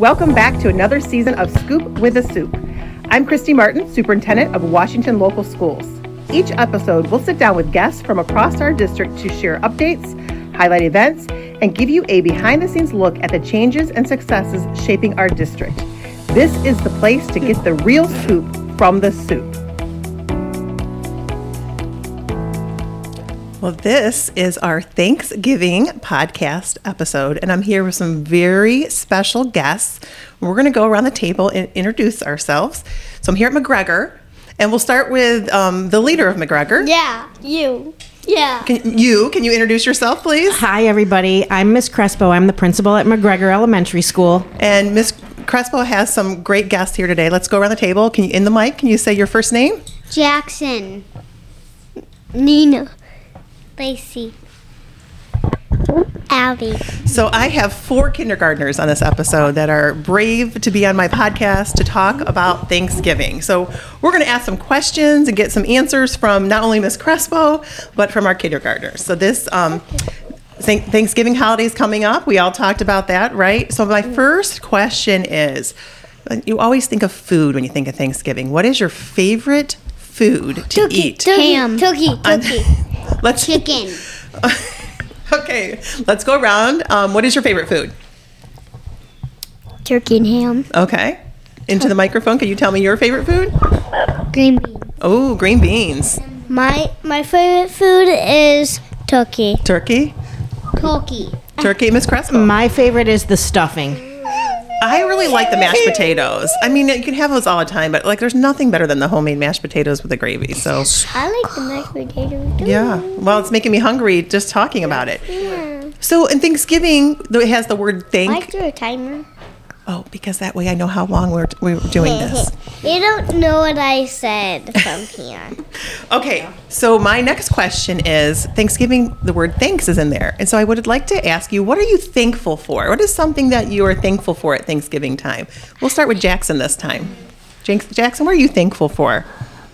Welcome back to another season of Scoop with a Soup. I'm Christy Martin, Superintendent of Washington Local Schools. Each episode, we'll sit down with guests from across our district to share updates, highlight events, and give you a behind-the-scenes look at the changes and successes shaping our district. This is the place to get the real scoop from the soup. Well, this is our Thanksgiving podcast episode, and I'm here with some very special guests. We're going to go around the table and introduce ourselves. So I'm here at McGregor, and we'll start with the leader of McGregor. Yeah, you. Yeah. Can you introduce yourself, please? Hi, everybody. I'm Miss Crespo. I'm the principal at McGregor Elementary School. And Miss Crespo has some great guests here today. Let's go around the table. In the mic, can you say your first name? Jackson. Nina. Lacey. Abby. So I have 4 kindergartners on this episode that are brave to be on my podcast to talk about Thanksgiving. So we're going to ask some questions and get some answers from not only Miss Crespo, but from our kindergartners. So this Thanksgiving holiday is coming up. We all talked about that, right? So my first question is, you always think of food when you think of Thanksgiving. What is your favorite food to eat? Ham. Turkey. Chicken. Okay, let's go around. What is your favorite food? Turkey and ham. Okay. Into the microphone, can you tell me your favorite food? Green beans. Oh, green beans. My favorite food is turkey. Turkey? Turkey, Miss Crespo. My favorite is the stuffing. I really like the mashed potatoes. I mean, you can have those all the time, but there's nothing better than the homemade mashed potatoes with the gravy. So I like the mashed potatoes too. yeah. Well, it's making me hungry just talking about it. Yeah. So in Thanksgiving, it has the word thank. I do a timer. Oh, because that way I know how long we're doing this. You don't know what I said from here. Okay, so my next question is, Thanksgiving, the word thanks is in there. And so I would like to ask you, what are you thankful for? What is something that you are thankful for at Thanksgiving time? We'll start with Jackson this time. Jackson, what are you thankful for?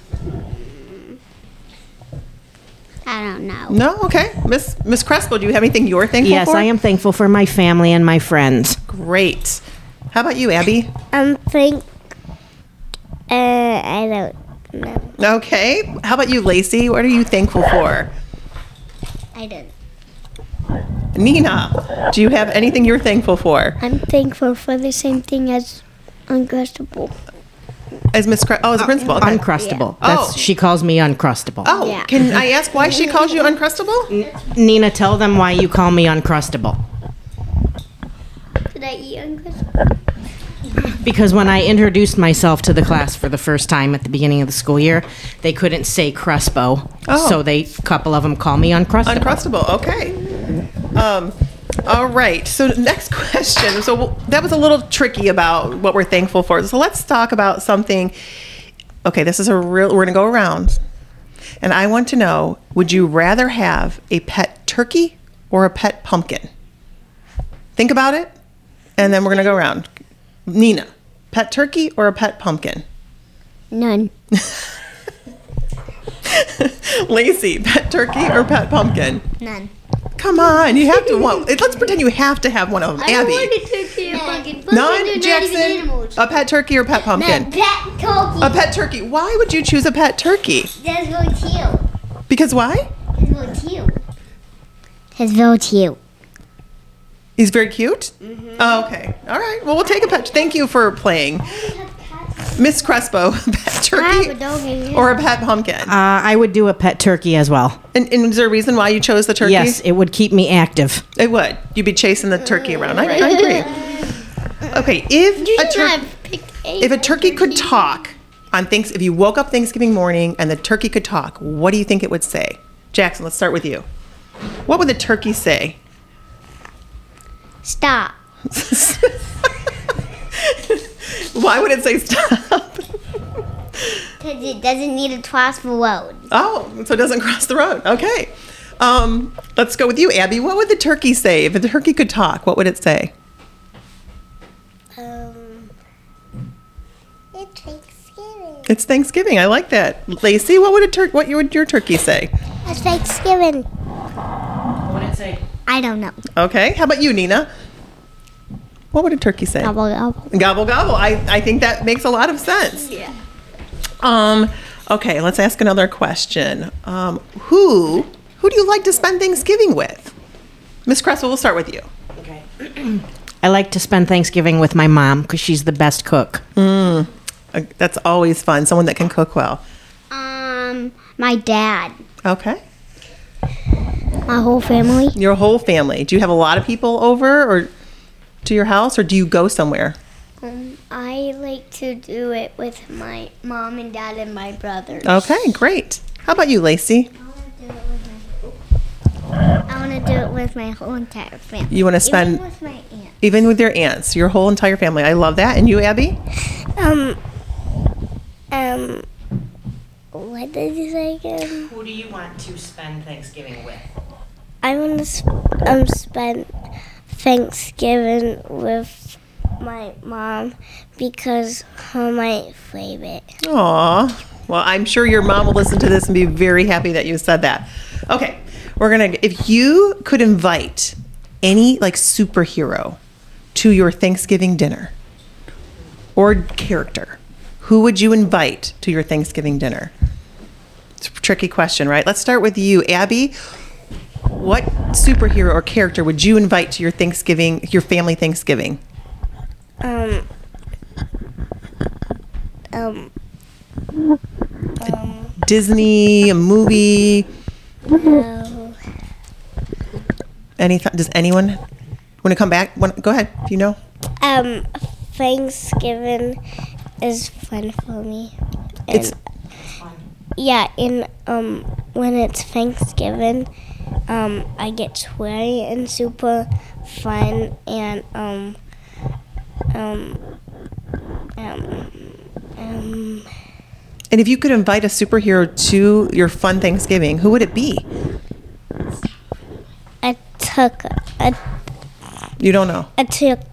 I don't know. No? Okay. Miss Crespo, do you have anything you're thankful for? Yes, I am thankful for my family and my friends. Great. How about you, Abby? I don't know. Okay. How about you, Lacey? What are you thankful for? I don't. Nina, do you have anything you're thankful for? I'm thankful for the same thing as Uncrustable. As Miss as a principal? Okay. Uncrustable. Yeah. That's She calls me Uncrustable. Oh, Yeah. Can I ask why she calls you Uncrustable? Nina, tell them why you call me Uncrustable. Did I eat Uncrustable? Because when I introduced myself to the class for the first time at the beginning of the school year, they couldn't say Crespo. Oh. So a couple of them call me Uncrustable. Uncrustable, okay. All right, so next question. So that was a little tricky about what we're thankful for. So let's talk about something. Okay, this is we're going to go around. And I want to know, would you rather have a pet turkey or a pet pumpkin? Think about it, and then we're going to go around. Nina, pet turkey or a pet pumpkin? None. Lacey, pet turkey or pet pumpkin? None. Come on, you have to let's pretend you have to have one of them. Abby. None, Jackson. A pet turkey or pet pumpkin? Pet turkey. A pet turkey. Why would you choose a pet turkey? That's very cute. Because why? It's very cute. It's very cute. He's very cute? Mm-hmm. Oh, okay. All right. Well, we'll take a pet. Thank you for playing. Miss Crespo, pet turkey or a pet pumpkin? I would do a pet turkey as well. And is there a reason why you chose the turkey? Yes, it would keep me active. It would. You'd be chasing the turkey around. I agree. Okay. If a turkey could talk on if you woke up Thanksgiving morning and the turkey could talk, what do you think it would say? Jackson, let's start with you. What would the turkey say? Stop. Why would it say stop? Because it doesn't need to cross the road. Oh, so it doesn't cross the road. Okay. Let's go with you, Abby. What would the turkey say? If the turkey could talk, what would it say? It's Thanksgiving. It's Thanksgiving. I like that. Lacey, what would your turkey say? It's Thanksgiving. What would it say? I don't know. Okay. How about you, Nina? What would a turkey say? Gobble gobble. Gobble gobble. I think that makes a lot of sense. Yeah. Okay, let's ask another question. Who do you like to spend Thanksgiving with? Miss Cresswell, we'll start with you. Okay. I like to spend Thanksgiving with my mom because she's the best cook. That's always fun. Someone that can cook well. My dad. Okay. My whole family. Your whole family. Do you have a lot of people over or to your house, or do you go somewhere? I like to do it with my mom and dad and my brothers. Okay, great. How about you, Lacey? I want to do it with my whole entire family. You want to spend Even with my aunt. even with your aunts, your whole entire family. I love that. And you, Abby? What did you say again? Who do you want to spend Thanksgiving with? I want to spend Thanksgiving with my mom because her my favorite. Aw. Well, I'm sure your mom will listen to this and be very happy that you said that. Okay. If you could invite any superhero to your Thanksgiving dinner or character, who would you invite to your Thanksgiving dinner? It's a tricky question, right? Let's start with you, Abby. What superhero or character would you invite to your family Thanksgiving? Disney, a movie. Does anyone want to come back? Go ahead, if you know. Thanksgiving is fun for me. It's Yeah, and when it's Thanksgiving, I get sweaty and super fun, and And if you could invite a superhero to your fun Thanksgiving, who would it be? You don't know. A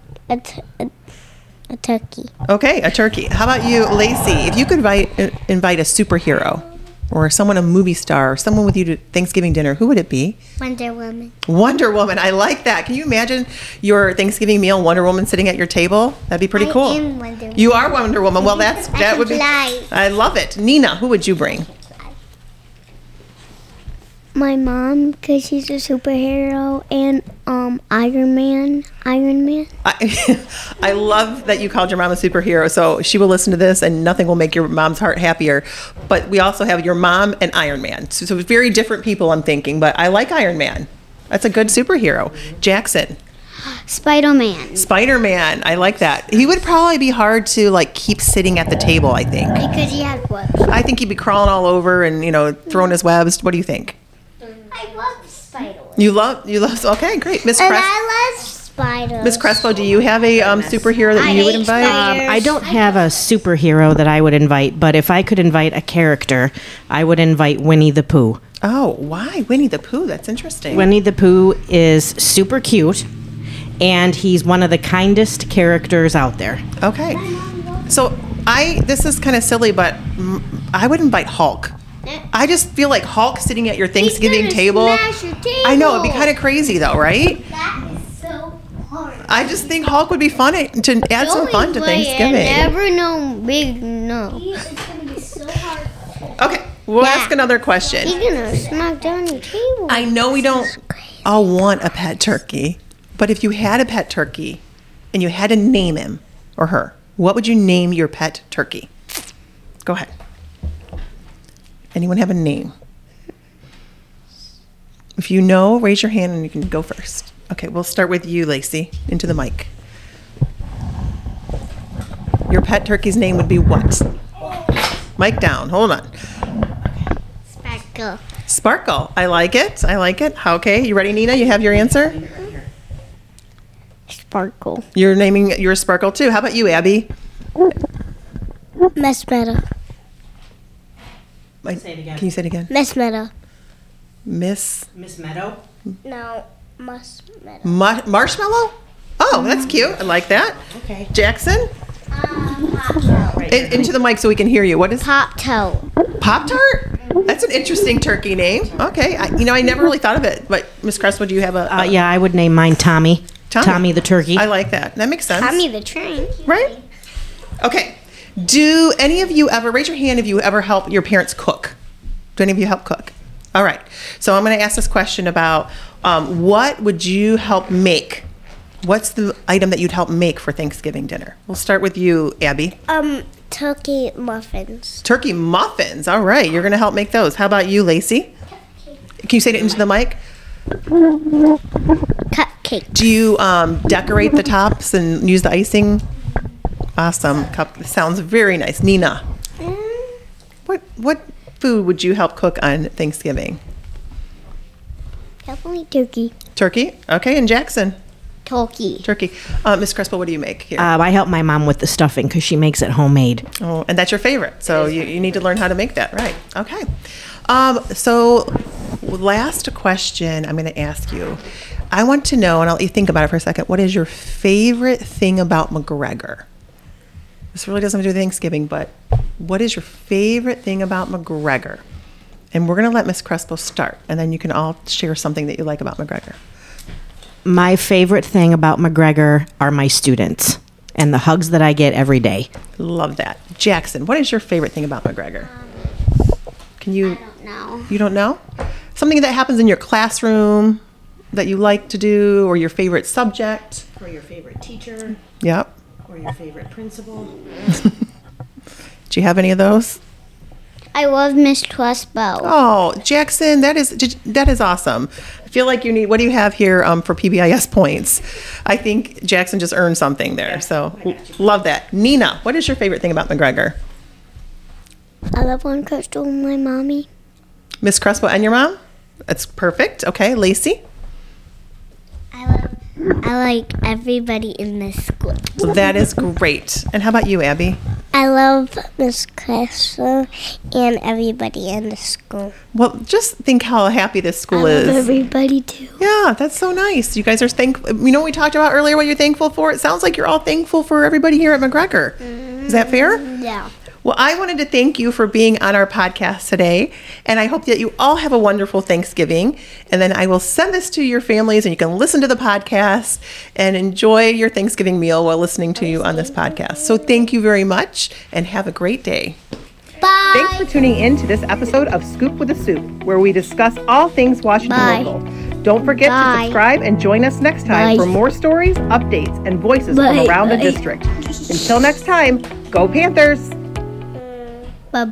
turkey. Okay, a turkey. How about you, Lacey? If you could invite a superhero or someone, a movie star, or someone with you to Thanksgiving dinner, who would it be? Wonder Woman. Wonder Woman. I like that. Can you imagine your Thanksgiving meal, Wonder Woman sitting at your table? That'd be pretty cool. I am Wonder Woman. You are Wonder Woman. Well, that can would be. fly. I love it. Nina, who would you bring? My mom, because she's a superhero, and Iron Man. I love that you called your mom a superhero. So she will listen to this, and nothing will make your mom's heart happier. But we also have your mom and Iron Man. So very different people, I'm thinking. But I like Iron Man. That's a good superhero. Jackson. Spider-Man. Spider-Man. I like that. He would probably be hard to keep sitting at the table, I think. Because he has webs. I think he'd be crawling all over and, throwing his webs. What do you think? I love spiders. You love, okay, great. Miss And Crespo. I love spiders. Miss Crespo, do you have a superhero that you would hate invite? spiders. I don't have a superhero that I would invite, but if I could invite a character, I would invite Winnie the Pooh. Oh, why? Winnie the Pooh. That's interesting. Winnie the Pooh is super cute, and he's one of the kindest characters out there. Okay. So this is kind of silly, but I would invite Hulk. I just feel like Hulk sitting at your Thanksgiving table. Smash your table. I know, it'd be kind of crazy though, right? That is so hard. I just think Hulk would be fun to add some fun to Thanksgiving. Never know big no. It's gonna be so hard. Okay, we'll Yeah. ask another question. He's gonna smack down your table. I know we don't all want a pet turkey, but if you had a pet turkey and you had to name him or her, what would you name your pet turkey? Go ahead. Anyone have a name? If you know, raise your hand and you can go first. Okay, we'll start with you, Lacey, into the mic. Your pet turkey's name would be what? Mic down, hold on. Sparkle. Sparkle, I like it. Okay, you ready, Nina? You have your answer? Sparkle. You're naming your Sparkle too. How about you, Abby? Mess better. Say it again. Can you say it again? Mess better. Miss Miss Meadow? No, mess better. Marshmallow? Oh, that's cute. I like that. Okay. Jackson? Pop Tart. Into the mic so we can hear you. What is Pop Tart. Pop-Tart? That's an interesting turkey name. Okay. I never really thought of it. But Miss Crespo, do you have a... Yeah, I would name mine Tommy. Tommy the turkey. I like that. That makes sense. Tommy the train. Right? Okay. Do any of you ever, raise your hand if you ever help your parents cook? Do any of you help cook? All right. So I'm going to ask this question about what would you help make? What's the item that you'd help make for Thanksgiving dinner? We'll start with you, Abby. Turkey muffins. Turkey muffins. All right. You're going to help make those. How about you, Lacey? Can you say it into the mic? Cupcakes. Do you decorate the tops and use the icing? Awesome. Sounds very nice. Nina, what food would you help cook on Thanksgiving? Definitely turkey. Turkey? Okay. And Jackson? Turkey. Turkey. Miss Crespo, what do you make here? I help my mom with the stuffing because she makes it homemade. Oh, and that's your favorite. So you need to learn how to make that, right? Okay. So last question I'm going to ask you. I want to know, and I'll let you think about it for a second, what is your favorite thing about McGregor? This really doesn't have to do with Thanksgiving, but what is your favorite thing about McGregor? And we're going to let Miss Crespo start, and then you can all share something that you like about McGregor. My favorite thing about McGregor are my students and the hugs that I get every day. Love that. Jackson, what is your favorite thing about McGregor? Can you? I don't know. You don't know? Something that happens in your classroom that you like to do, or your favorite subject? Or your favorite teacher. Yep. Or your favorite principal. Do you have any of those? I love Miss Crespo. Oh, Jackson, that is awesome. I feel like you need. What do you have here for PBIS points? I think Jackson just earned something there. So love that. Nina, what is your favorite thing about McGregor? I love when Crystal and my mommy. Miss Crespo and your mom? That's perfect. Okay, Lacey. I like everybody in this school. Well, that is great. And how about you, Abby? I love Miss Crespo and everybody in the school. Well, just think how happy this school I love is. everybody too. Yeah, that's so nice. You guys are thankful. You know what we talked about earlier, what you're thankful for? It sounds like you're all thankful for everybody here at McGregor. Is that fair? Yeah. Well, I wanted to thank you for being on our podcast today, and I hope that you all have a wonderful Thanksgiving. And then I will send this to your families, and you can listen to the podcast and enjoy your Thanksgiving meal while listening to you on this podcast. So thank you very much, and have a great day. Bye. Thanks for tuning in to this episode of Scoop with a Soup, where we discuss all things Washington Bye. local. Don't forget Bye. to subscribe and join us next time Bye. for more stories, updates, and voices Bye. from around the Bye. district. Until next time, go Panthers!